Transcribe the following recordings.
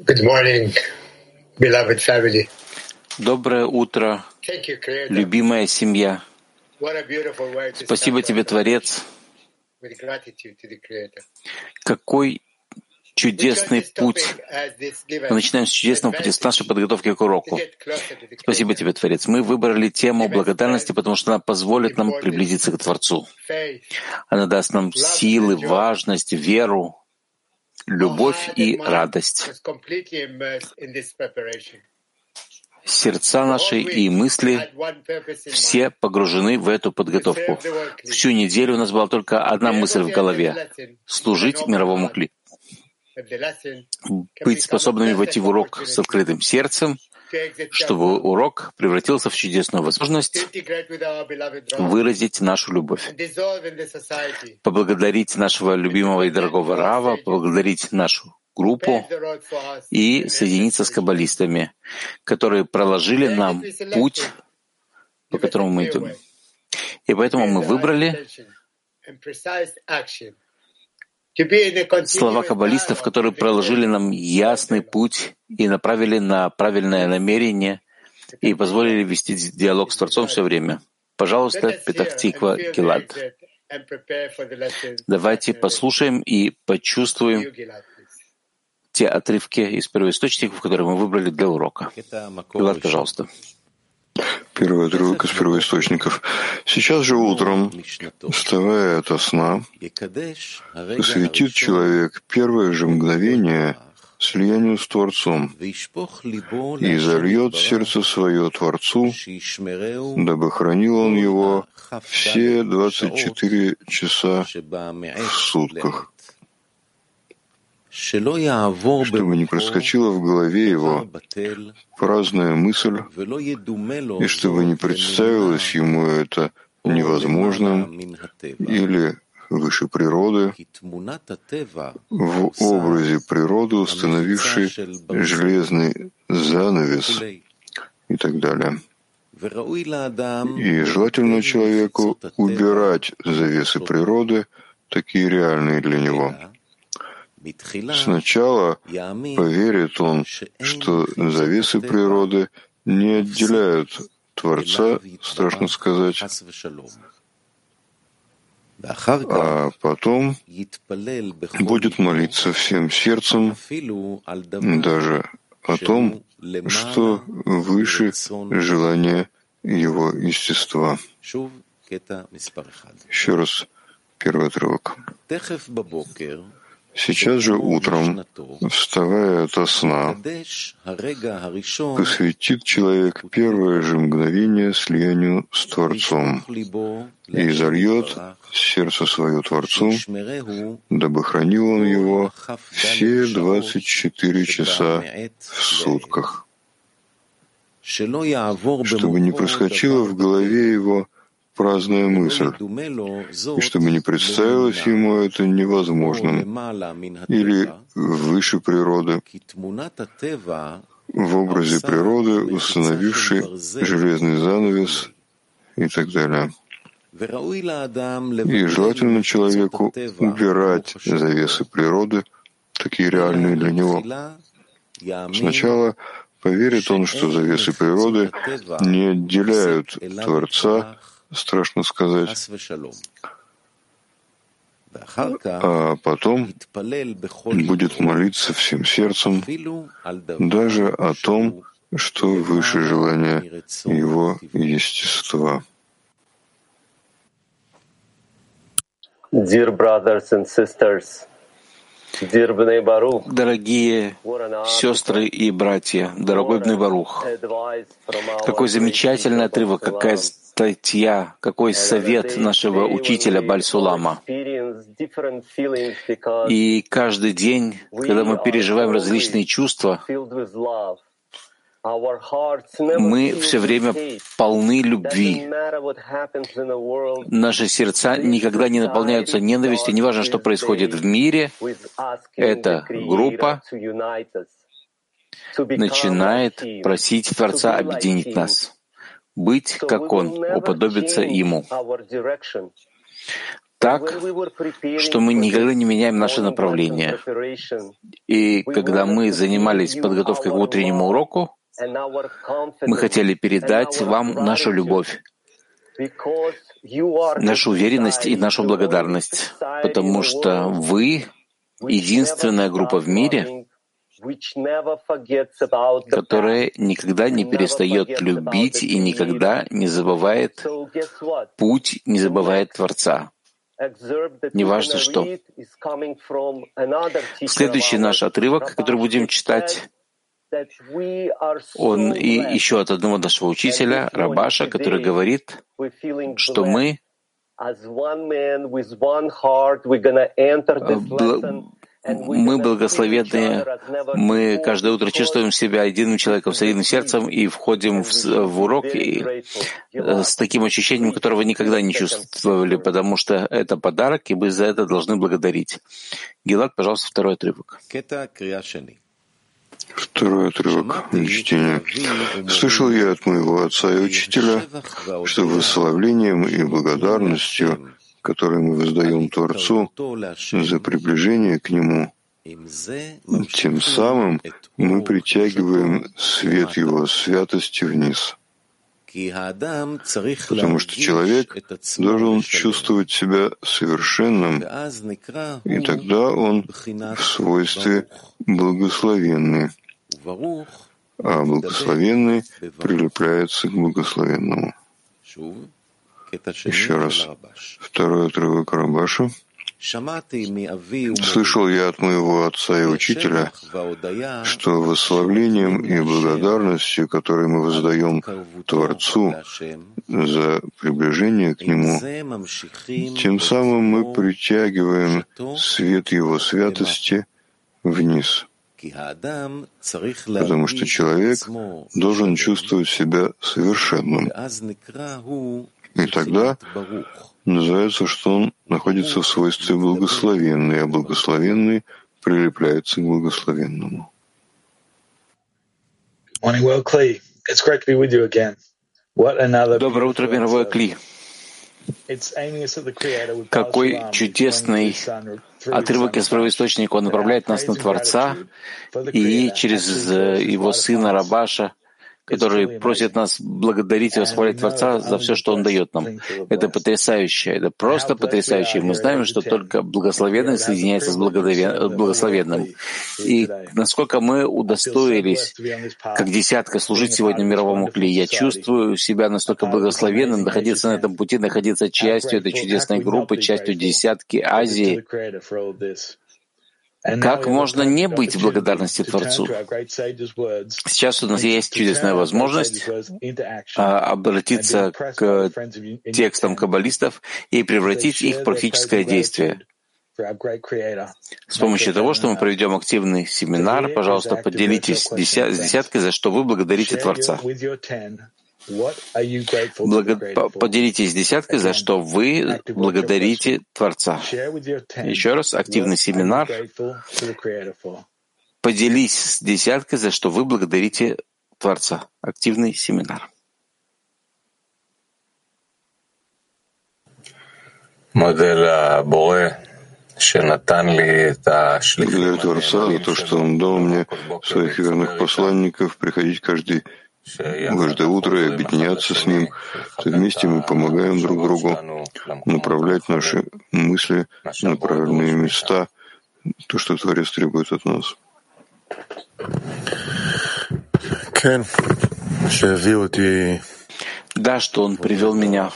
Good morning, beloved family. Доброе утро, Thank you, Creator. любимая семья. What a beautiful way to Спасибо start тебе, our Творец. with gratitude to the Creator. Какой We chose чудесный this путь. topic as this gives Мы us начинаем с чудесного пути, с нашей advantage подготовки к to уроку. get closer to the Спасибо Creator. тебе, Творец. Мы выбрали тему Give us благодарности, strength, потому что она позволит нам importance, приблизиться к Творцу. faith, Она даст нам love, силы, and joy. важность, веру, Our любовь heart and и mind радость. was completely immersed in this preparation. Сердца The наши whole и week we мысли had one purpose in mind: все погружены в эту to подготовку. serve the world Всю clean. неделю у нас была только одна Be able мысль to в end this голове — lesson with an служить open мировому heart, климату. that the lesson can Быть become a способными blessed войти в урок с opportunity открытым сердцем, to exit чтобы self-love, урок превратился в чудесную to возможность integrate with our beloved Rav, выразить нашу любовь, and dissolve in the society, поблагодарить нашего and to любимого и connect дорогого to our Рава, sages, поблагодарить нашу группу pave the road for us и and соединиться с endless spiritual. каббалистами, которые проложили The нам exit we путь, selected по give us a которому мы clear идем. way И to поэтому build мы the right выбрали intention and precise action, to be in a слова continuous каббалистов, dialogue которые with the проложили Creator нам ясный long-term, путь и направили на правильное намерение и позволили вести диалог с Творцом все время. Let Пожалуйста, us hear and Петах-Тиква, feel the Гилад. exit and prepare for the lesson this Давайте afternoon. послушаем и To почувствуем you, Gilad, please. те отрывки из первоисточников, которые мы выбрали для урока. Гилад, пожалуйста. Первый отрывок из первоисточников. «Сейчас же утром, вставая ото сна, посвятит человек первое же мгновение слиянию с Творцом и зальет сердце свое Творцу, дабы хранил он его все 24 часа в сутках, чтобы не проскочила в голове его праздная мысль, и чтобы не представилось ему это невозможным или выше природы, в образе природы, установившей железный занавес и так далее. И желательно человеку убирать завесы природы, такие реальные для него. Сначала поверит он, что завесы природы не отделяют Творца, страшно сказать, а потом будет молиться всем сердцем даже о том, что выше желания его естества. Еще раз первый отрывок. «Сейчас же утром, вставая ото сна, посвятит человек первое же мгновение слиянию с Творцом и зальет сердце свое Творцу, дабы хранил он его все 24 часа в сутках, чтобы не проскочила в голове его праздная мысль, и чтобы не представилось ему это невозможным или выше природы, в образе природы, установившей железный занавес и так далее. И желательно человеку убирать завесы природы, такие реальные для него. Сначала поверит он, что завесы природы не отделяют Творца, страшно сказать, а потом будет молиться всем сердцем даже о том, что выше желания его естества. Dear brothers and sisters, dear Bnei Baruch, Дорогие сестры и братья, дорогой Бней Барух, какой замечательный отрывок, какая статья, какой совет нашего учителя Баль-Сулама. И каждый день, когда мы переживаем различные чувства, мы все время полны любви. Наши сердца никогда не наполняются ненавистью, неважно, что происходит в мире. Эта группа начинает просить Творца объединить нас, быть как Он, уподобиться Ему. так, что мы никогда не меняем наше направление. И когда мы занимались подготовкой к утреннему уроку, мы хотели передать вам нашу любовь, нашу уверенность и нашу благодарность, потому что вы — единственная группа в мире, которая никогда не перестает любить и никогда не забывает путь, не забывает Творца. Неважно что. Следующий наш отрывок, который будем читать, он и еще от одного нашего учителя, Рабаша, который говорит, что мы благословенные, мы каждое утро чувствуем себя единым человеком с единым сердцем и входим в урок и с таким ощущением, которого никогда не чувствовали, потому что это подарок, и мы за это должны благодарить. Гилад, пожалуйста, второй отрывок. Второй отрывок чтения. «Слышал я от моего отца и учителя, что восславлением и благодарностью, которые мы воздаем Творцу за приближение к Нему, тем самым мы притягиваем свет Его святости вниз. Потому что человек должен чувствовать себя совершенным, и тогда он в свойстве благословенный, а благословенный прилепляется к благословенному». Еще раз. Второй отрывок Рабаша. «Слышал я от моего отца и учителя, что восславлением и благодарностью, которые мы воздаем Творцу за приближение к Нему, тем самым мы притягиваем свет Его святости вниз. Потому что человек должен чувствовать себя совершенным. И тогда называется, что он находится в свойстве благословенный, а благословенный прилепляется к благословенному». Доброе утро, мировое Кли. Какой чудесный отрывок из правоисточника. Он направляет нас на Творца и через Его Сына Рабаша, который просит нас благодарить и восхвалять Творца за все, что Он дает нам. Это потрясающе, это просто потрясающе. Мы знаем, что только благословенный соединяется с благословенным. И насколько мы удостоились, как десятка, служить сегодня мировому Кли, я чувствую себя настолько благословенным, находиться на этом пути, находиться частью этой чудесной группы, частью десятки Азии. Как можно не быть в благодарности Творцу? Сейчас у нас есть чудесная возможность обратиться к текстам каббалистов и превратить их в практическое действие. С помощью того, что мы проведем активный семинар, пожалуйста, поделитесь с десяткой, за что вы благодарите Творца. Поделитесь с десяткой, за что вы благодарите Творца. Еще раз, активный семинар. Поделись с десяткой, за что вы благодарите Творца. Активный семинар. Благодарю Творца за то, что Он дал мне своих верных посланников приходить каждое утро и объединяться с Ним, то вместе мы помогаем друг другу направлять наши мысли на правильные места, то, что Творец требует от нас. Да, что Он привел меня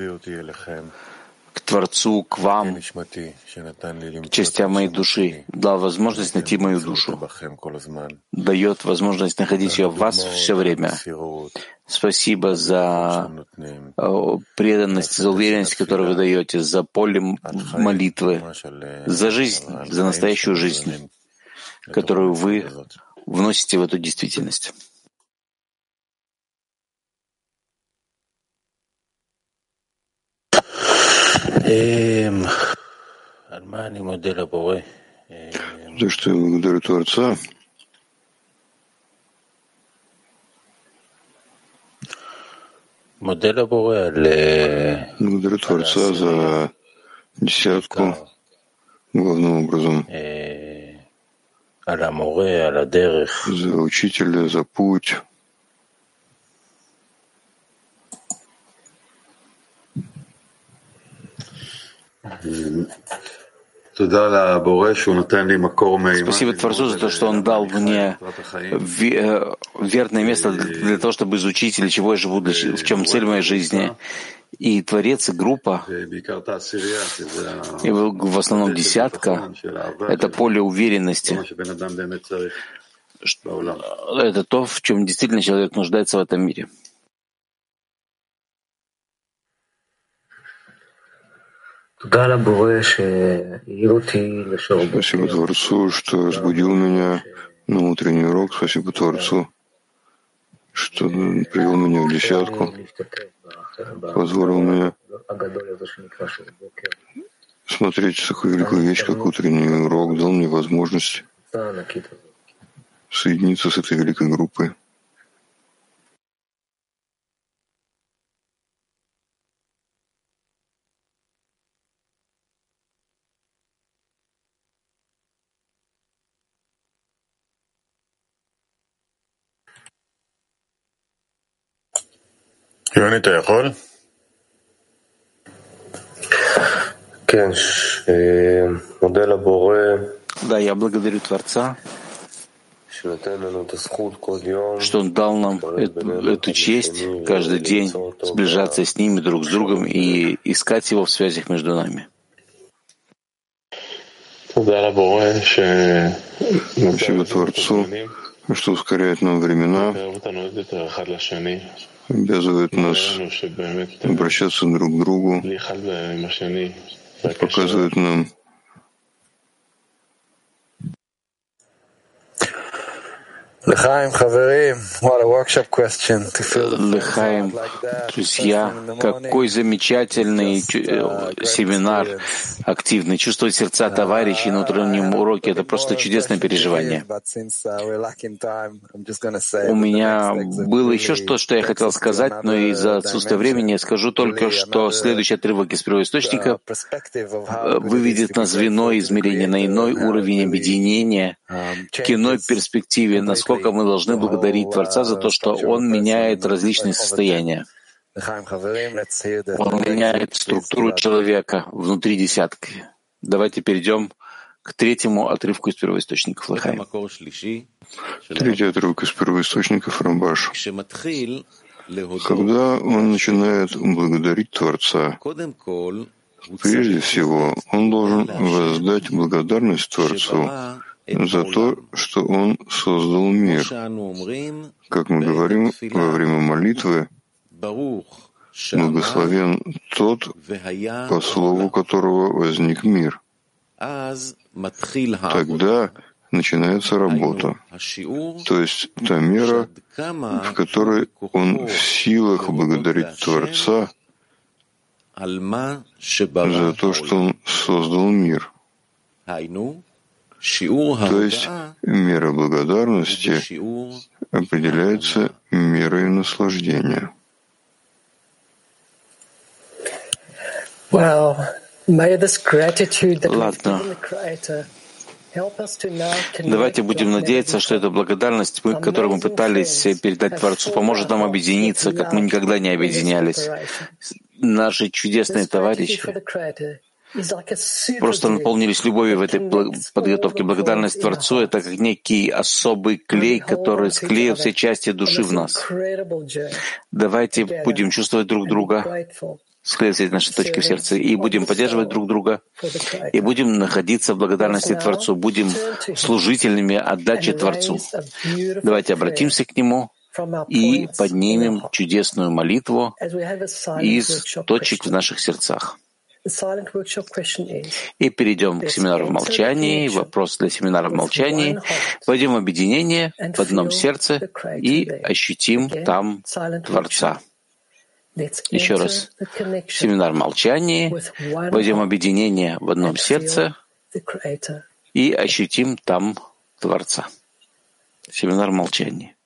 к Творцу, к вам, к частям моей души, дал возможность найти мою душу, дает возможность находить ее в вас все время. Спасибо за преданность, за уверенность, которую вы даете, за поле молитвы, за жизнь, за настоящую жизнь, которую вы вносите в эту действительность. За что я благодарю Творца? Благодарю Творца за десятку, главным образом за учителя, за путь. Спасибо Творцу за то, что Он дал мне верное место для того, чтобы изучить, для чего я живу, в чем цель моей жизни. И Творец, и группа, и в основном десятка, это поле уверенности. Это то, в чем действительно человек нуждается в этом мире. Спасибо Творцу, что разбудил меня на утренний урок. Спасибо Творцу, что привел меня в десятку, позволил мне смотреть такую великую вещь, как утренний урок, дал мне возможность соединиться с этой великой группой. יוני, אתה יכול? כן, מודה לבורא. Да, я благодарю Творца, что Он дал нам эту честь каждый день сближаться с ними друг с другом и искать Его в связях между нами. Спасибо Творцу, что ускоряет нам времена, обязывает нас обращаться друг к другу, показывает нам Лехаим, друзья, какой замечательный семинар, активный. Чувствовать сердца товарищей на утреннем уроке — это просто чудесное переживание. У меня было еще что я хотел сказать, но из-за отсутствия времени я скажу только, что следующий отрывок из первоисточника выведет нас в иное измерение, на иной уровень объединения, к иной перспективе, насколько мы должны благодарить Творца за то, что Он меняет различные состояния. Он меняет структуру человека внутри десятки. Давайте перейдем к третьему отрывку из первоисточников. Лехаим. Третий отрывок из первоисточников Рамбаш. Когда он начинает благодарить Творца, прежде всего он должен воздать благодарность Творцу за то, что Он создал мир. Как мы говорим во время молитвы, благословен тот, по слову которого возник мир. Тогда начинается работа, то есть та мера, в которой он в силах благодарить Творца за то, что Он создал мир. То есть мера благодарности определяется мерой наслаждения. Ладно. Давайте будем надеяться, что эта благодарность, которую мы пытались передать Творцу, поможет нам объединиться, как мы никогда не объединялись. Наши чудесные товарищи просто наполнились любовью в этой подготовке. Благодарность Творцу — это как некий особый клей, который склеил все части души в нас. Давайте будем чувствовать друг друга, склеивать наши точки в сердце, и будем поддерживать друг друга, и будем находиться в благодарности Творцу, будем служительными отдачи Творцу. Давайте обратимся к Нему и поднимем чудесную молитву из точек в наших сердцах. И перейдем к семинару в молчании. Вопрос для семинара в молчании. Пойдем в объединение в одном сердце и ощутим там Творца. Еще раз. Семинар в молчании. Пойдем в объединение в одном сердце и ощутим там Творца. Семинар в молчании.